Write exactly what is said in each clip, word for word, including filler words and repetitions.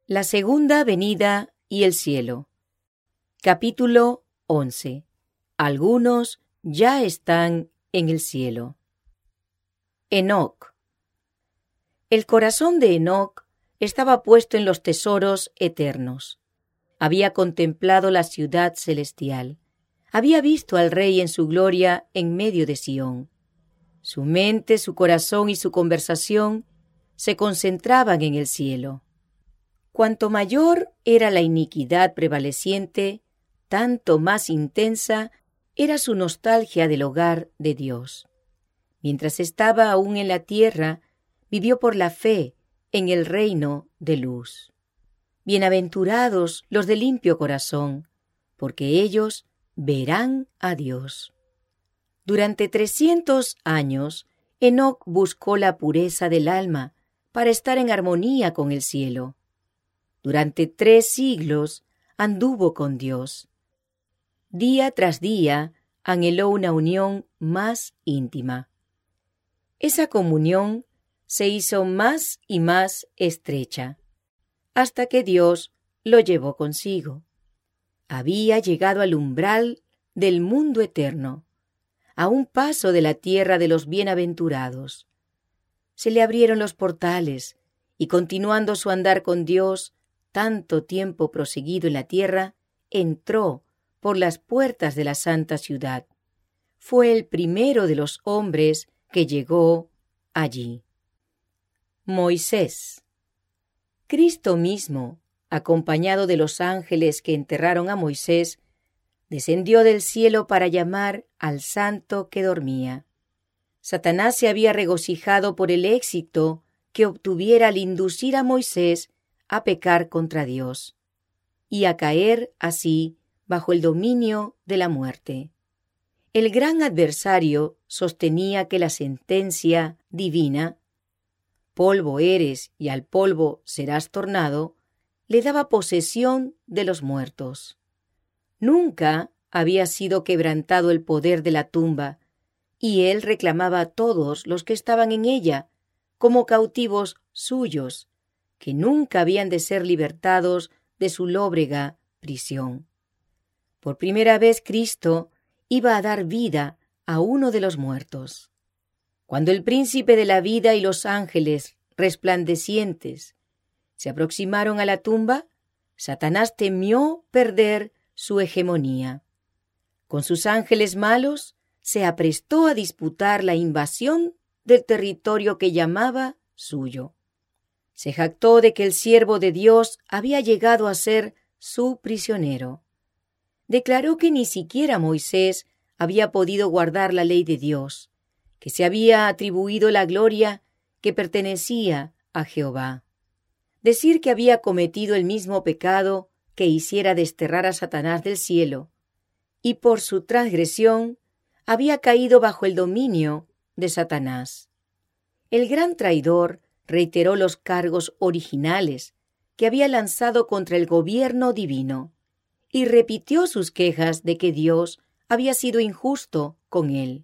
La segunda venida y el cielo. Capítulo once. Algunos ya están en el cielo. Enoc. El corazón de Enoc estaba puesto en los tesoros eternos. Había contemplado la ciudad celestial. Había visto al Rey en su gloria en medio de Sión. Su mente, su corazón y su conversación se concentraban en el cielo. Cuanto mayor era la iniquidad prevaleciente, tanto más intensa era su nostalgia del hogar de Dios. Mientras estaba aún en la tierra, vivió por la fe en el reino de luz. Bienaventurados los de limpio corazón, porque ellos verán a Dios. Durante trescientos años, Enoc buscó la pureza del alma para estar en armonía con el cielo. Durante tres siglos anduvo con Dios. Día tras día anheló una unión más íntima. Esa comunión se hizo más y más estrecha, hasta que Dios lo llevó consigo. Había llegado al umbral del mundo eterno, a un paso de la tierra de los bienaventurados. Se le abrieron los portales, y continuando su andar con Dios, tanto tiempo proseguido en la tierra, entró por las puertas de la santa ciudad. Fue el primero de los hombres que llegó allí. Moisés. Cristo mismo, acompañado de los ángeles que enterraron a Moisés, descendió del cielo para llamar al santo que dormía. Satanás se había regocijado por el éxito que obtuviera al inducir a Moisés a pecar contra Dios, y a caer así bajo el dominio de la muerte. El gran adversario sostenía que la sentencia divina, polvo eres y al polvo serás tornado, le daba posesión de los muertos. Nunca había sido quebrantado el poder de la tumba, y él reclamaba a todos los que estaban en ella como cautivos suyos, que nunca habían de ser libertados de su lóbrega prisión. Por primera vez Cristo iba a dar vida a uno de los muertos. Cuando el príncipe de la vida y los ángeles resplandecientes se aproximaron a la tumba, Satanás temió perder su hegemonía. Con sus ángeles malos se aprestó a disputar la invasión del territorio que llamaba suyo. Se jactó de que el siervo de Dios había llegado a ser su prisionero. Declaró que ni siquiera Moisés había podido guardar la ley de Dios, que se había atribuido la gloria que pertenecía a Jehová. Decir que había cometido el mismo pecado que hiciera desterrar a Satanás del cielo, y por su transgresión había caído bajo el dominio de Satanás. El gran traidor reiteró los cargos originales que había lanzado contra el gobierno divino y repitió sus quejas de que Dios había sido injusto con él.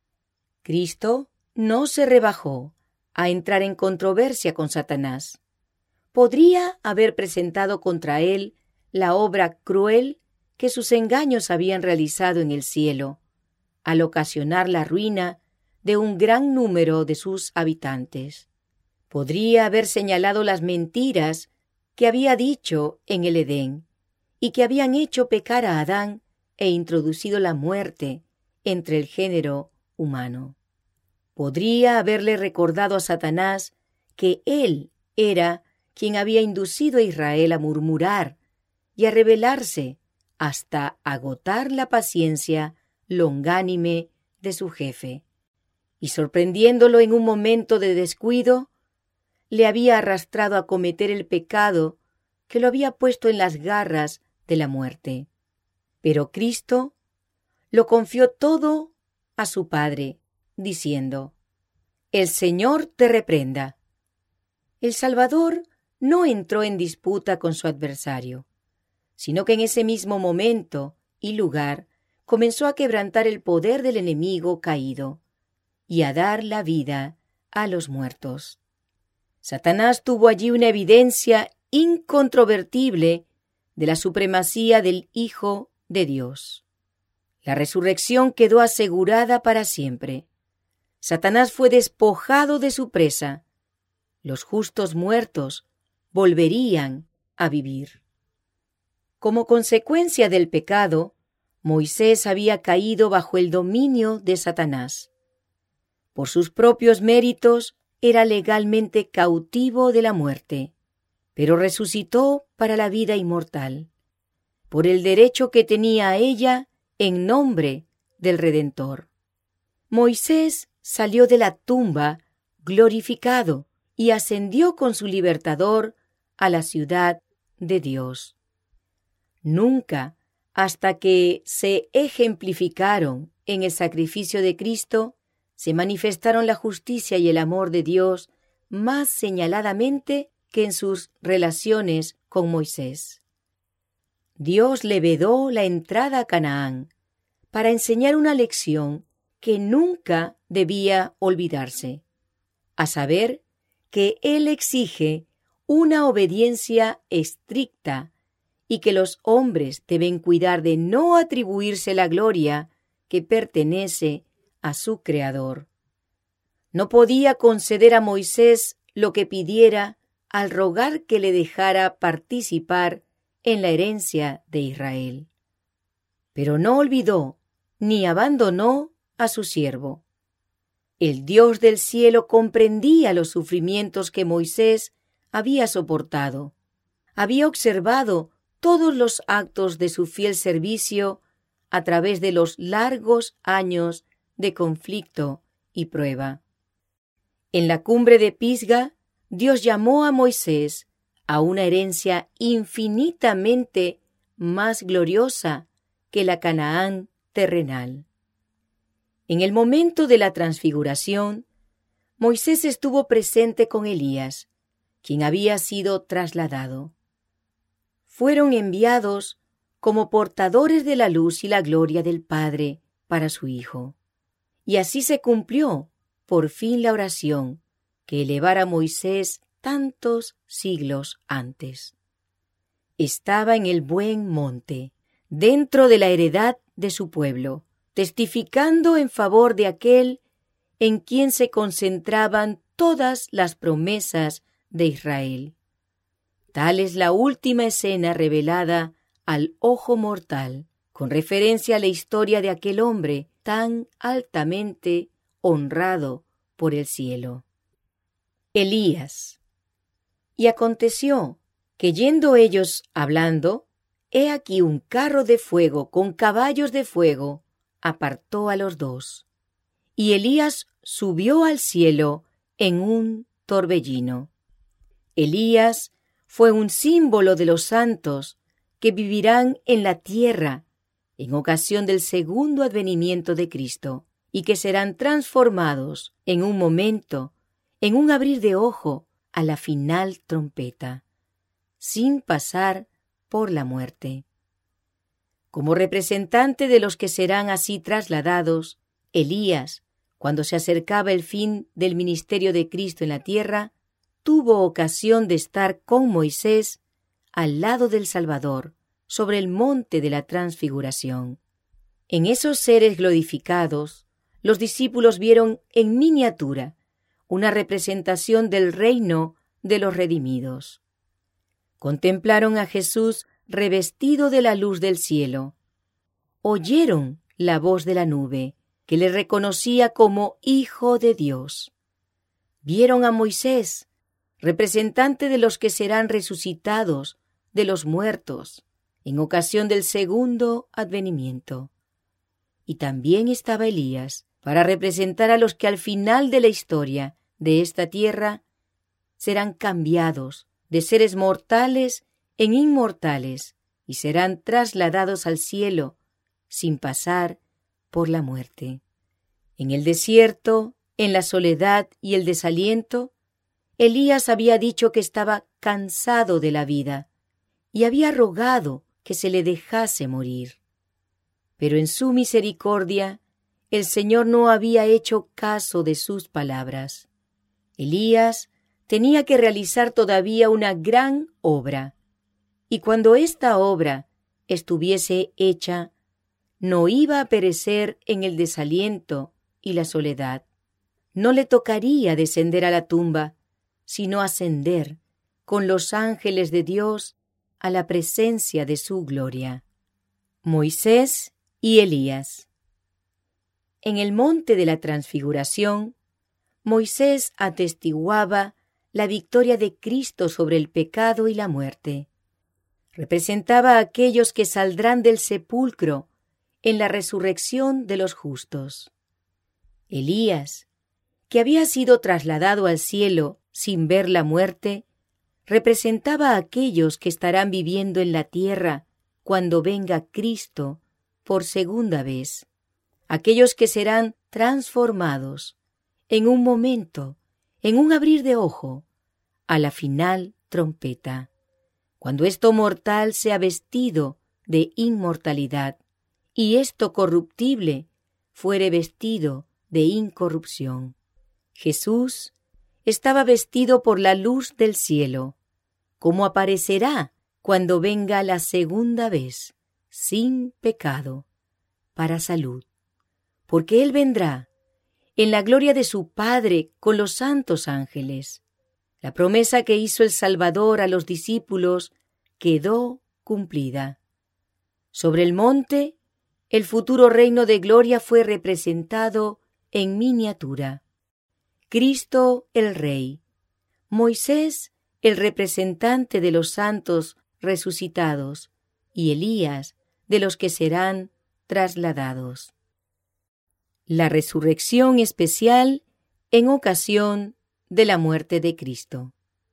Cristo no se rebajó a entrar en controversia con Satanás. Podría haber presentado contra él la obra cruel que sus engaños habían realizado en el cielo, al ocasionar la ruina de un gran número de sus habitantes. Podría haber señalado las mentiras que había dicho en el Edén y que habían hecho pecar a Adán e introducido la muerte entre el género humano. Podría haberle recordado a Satanás que él era quien había inducido a Israel a murmurar y a rebelarse hasta agotar la paciencia longánime de su jefe, y sorprendiéndolo en un momento de descuido, le había arrastrado a cometer el pecado que lo había puesto en las garras de la muerte. Pero Cristo lo confió todo a su Padre, diciendo: «El Señor te reprenda». El Salvador no entró en disputa con su adversario, sino que en ese mismo momento y lugar comenzó a quebrantar el poder del enemigo caído y a dar la vida a los muertos. Satanás tuvo allí una evidencia incontrovertible de la supremacía del Hijo de Dios. La resurrección quedó asegurada para siempre. Satanás fue despojado de su presa. Los justos muertos volverían a vivir. Como consecuencia del pecado, Moisés había caído bajo el dominio de Satanás. Por sus propios méritos era legalmente cautivo de la muerte, pero resucitó para la vida inmortal, por el derecho que tenía a ella en nombre del Redentor. Moisés salió de la tumba glorificado y ascendió con su libertador a la ciudad de Dios. Nunca, hasta que se ejemplificaron en el sacrificio de Cristo, se manifestaron la justicia y el amor de Dios más señaladamente que en sus relaciones con Moisés. Dios le vedó la entrada a Canaán para enseñar una lección que nunca debía olvidarse, a saber, que Él exige una obediencia estricta y que los hombres deben cuidar de no atribuirse la gloria que pertenece a su Creador. No podía conceder a Moisés lo que pidiera al rogar que le dejara participar en la herencia de Israel. Pero no olvidó ni abandonó a su siervo. El Dios del cielo comprendía los sufrimientos que Moisés había soportado. Había observado todos los actos de su fiel servicio a través de los largos años de conflicto y prueba. En la cumbre de Pisga, Dios llamó a Moisés a una herencia infinitamente más gloriosa que la Canaán terrenal. En el momento de la transfiguración, Moisés estuvo presente con Elías, quien había sido trasladado. Fueron enviados como portadores de la luz y la gloria del Padre para su Hijo. Y así se cumplió, por fin, la oración que elevara Moisés tantos siglos antes. Estaba en el buen monte, dentro de la heredad de su pueblo, testificando en favor de aquel en quien se concentraban todas las promesas de Israel. Tal es la última escena revelada al ojo mortal, con referencia a la historia de aquel hombre tan altamente honrado por el cielo. Elías. Y aconteció que yendo ellos hablando, he aquí un carro de fuego con caballos de fuego apartó a los dos. Y Elías subió al cielo en un torbellino. Elías fue un símbolo de los santos que vivirán en la tierra en ocasión del segundo advenimiento de Cristo y que serán transformados en un momento, en un abrir de ojo, a la final trompeta, sin pasar por la muerte. Como representante de los que serán así trasladados, Elías, cuando se acercaba el fin del ministerio de Cristo en la tierra, tuvo ocasión de estar con Moisés al lado del Salvador, sobre el monte de la transfiguración. En esos seres glorificados, los discípulos vieron en miniatura una representación del reino de los redimidos. Contemplaron a Jesús revestido de la luz del cielo. Oyeron la voz de la nube, que le reconocía como Hijo de Dios. Vieron a Moisés, representante de los que serán resucitados de los muertos, en ocasión del segundo advenimiento. Y también estaba Elías, para representar a los que al final de la historia de esta tierra serán cambiados de seres mortales en inmortales y serán trasladados al cielo sin pasar por la muerte. En el desierto, en la soledad y el desaliento, Elías había dicho que estaba cansado de la vida y había rogado que se le dejase morir. Pero en su misericordia, el Señor no había hecho caso de sus palabras. Elías tenía que realizar todavía una gran obra, y cuando esta obra estuviese hecha, no iba a perecer en el desaliento y la soledad. No le tocaría descender a la tumba, sino ascender con los ángeles de Dios a la presencia de su gloria. Moisés y Elías. En el monte de la Transfiguración, Moisés atestiguaba la victoria de Cristo sobre el pecado y la muerte. Representaba a aquellos que saldrán del sepulcro en la resurrección de los justos. Elías, que había sido trasladado al cielo sin ver la muerte, representaba a aquellos que estarán viviendo en la tierra cuando venga Cristo por segunda vez, aquellos que serán transformados en un momento, en un abrir de ojo, a la final trompeta, cuando esto mortal sea vestido de inmortalidad y esto corruptible fuere vestido de incorrupción. Jesús estaba vestido por la luz del cielo, como aparecerá cuando venga la segunda vez, sin pecado, para salud, porque Él vendrá en la gloria de su Padre con los santos ángeles. La promesa que hizo el Salvador a los discípulos quedó cumplida. Sobre el monte, el futuro reino de gloria fue representado en miniatura. Cristo el Rey, Moisés el representante de los santos resucitados y Elías de los que serán trasladados. La resurrección especial en ocasión de la muerte de Cristo.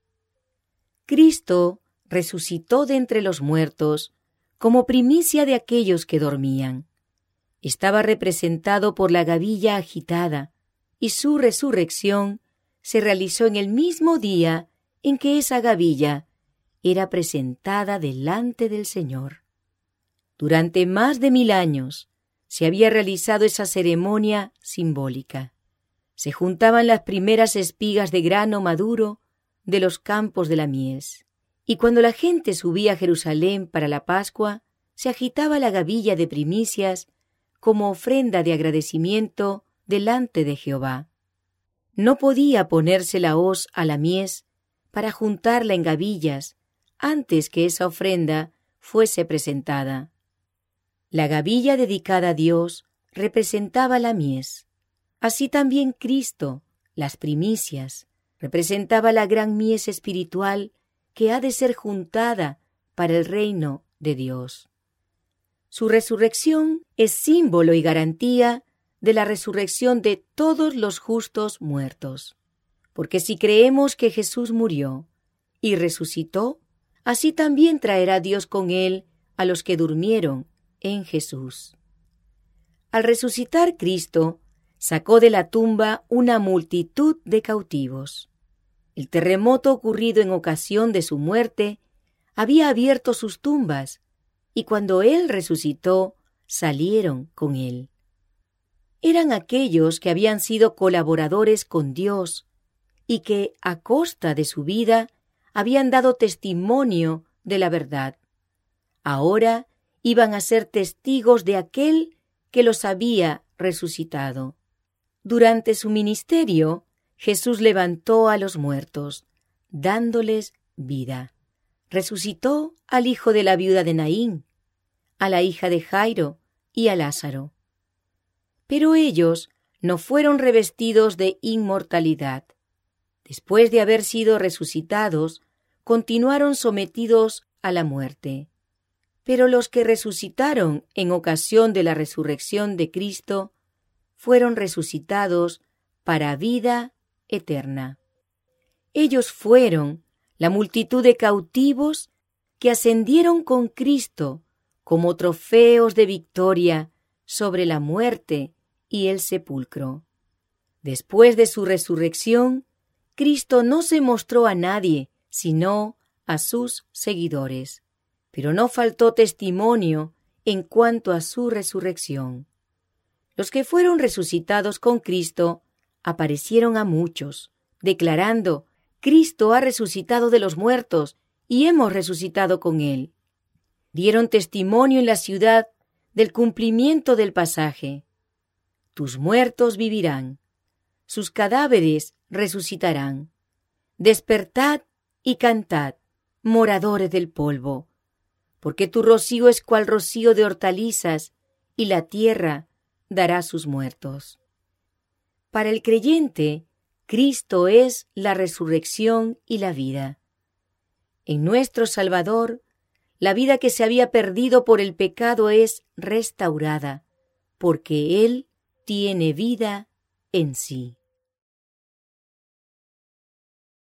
Cristo resucitó de entre los muertos como primicia de aquellos que dormían. Estaba representado por la gavilla agitada, y su resurrección se realizó en el mismo día en que esa gavilla era presentada delante del Señor. Durante más de mil años se había realizado esa ceremonia simbólica. Se juntaban las primeras espigas de grano maduro de los campos de la mies, y cuando la gente subía a Jerusalén para la Pascua, se agitaba la gavilla de primicias como ofrenda de agradecimiento delante de Jehová. No podía ponerse la hoz a la mies para juntarla en gavillas antes que esa ofrenda fuese presentada. La gavilla dedicada a Dios representaba la mies. Así también Cristo, las primicias, representaba la gran mies espiritual que ha de ser juntada para el reino de Dios. Su resurrección es símbolo y garantía de la resurrección de todos los justos muertos. Porque si creemos que Jesús murió y resucitó, así también traerá Dios con él a los que durmieron en Jesús. Al resucitar Cristo, sacó de la tumba una multitud de cautivos. El terremoto ocurrido en ocasión de su muerte había abierto sus tumbas, y cuando Él resucitó, salieron con Él. Eran aquellos que habían sido colaboradores con Dios y que, a costa de su vida, habían dado testimonio de la verdad. Ahora iban a ser testigos de aquel que los había resucitado. Durante su ministerio, Jesús levantó a los muertos, dándoles vida. Resucitó al hijo de la viuda de Naín, a la hija de Jairo y a Lázaro. Pero ellos no fueron revestidos de inmortalidad. Después de haber sido resucitados, continuaron sometidos a la muerte. Pero los que resucitaron en ocasión de la resurrección de Cristo fueron resucitados para vida eterna. Ellos fueron la multitud de cautivos que ascendieron con Cristo como trofeos de victoria sobre la muerte y el sepulcro. Después de su resurrección, Cristo no se mostró a nadie, sino a sus seguidores, pero no faltó testimonio en cuanto a su resurrección. Los que fueron resucitados con Cristo aparecieron a muchos, declarando Cristo ha resucitado de los muertos y hemos resucitado con Él. Dieron testimonio en la ciudad del cumplimiento del pasaje. Tus muertos vivirán, sus cadáveres resucitarán. Despertad y cantad, moradores del polvo, porque tu rocío es cual rocío de hortalizas, y la tierra dará sus muertos. Para el creyente, Cristo es la resurrección y la vida. En nuestro Salvador, la vida que se había perdido por el pecado es restaurada, porque Él tiene vida en sí.